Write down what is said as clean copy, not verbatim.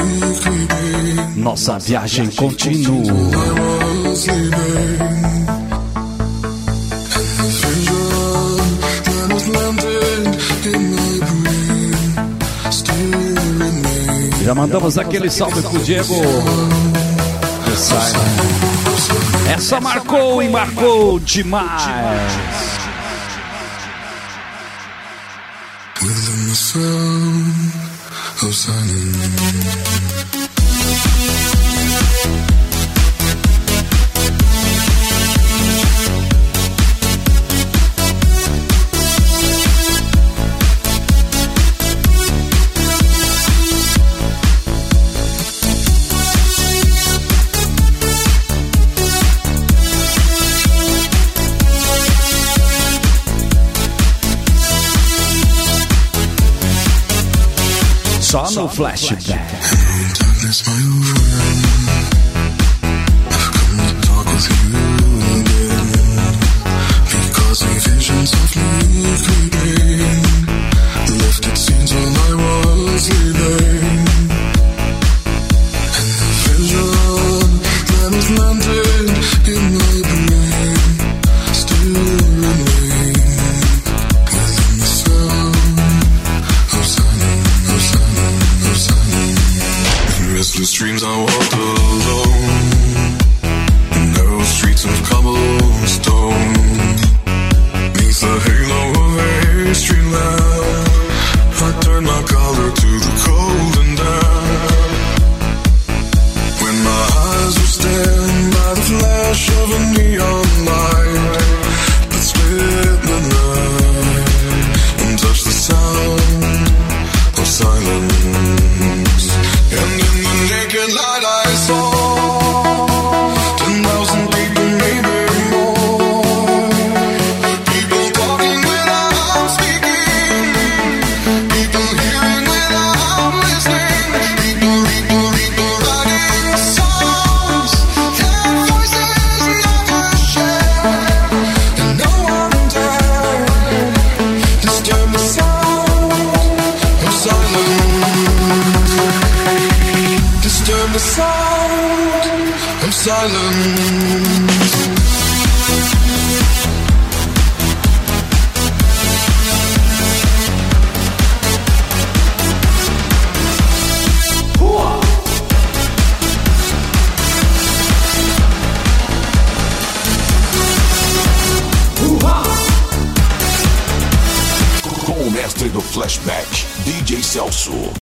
Nossa viagem continua. Já mandamos aquele salve pro Diego. Essa marcou e marcou demais. Within the sound of silence. Só no flashback. Restless dreams I walked alone, narrow streets of cobblestone, neath the halo of a street lamp, I turned my collar to the cold and damp. When my eyes were stared by the flash of a neon light that split the night and touched the sound of silence. And in the naked light I saw 10,000 people, maybe more. People talking without speaking, people hearing without listening, people writing songs that voices never share. And no one dared disturb the sound of silence. Disturb the sound of silence. Com o mestre do flashback, DJ Celso.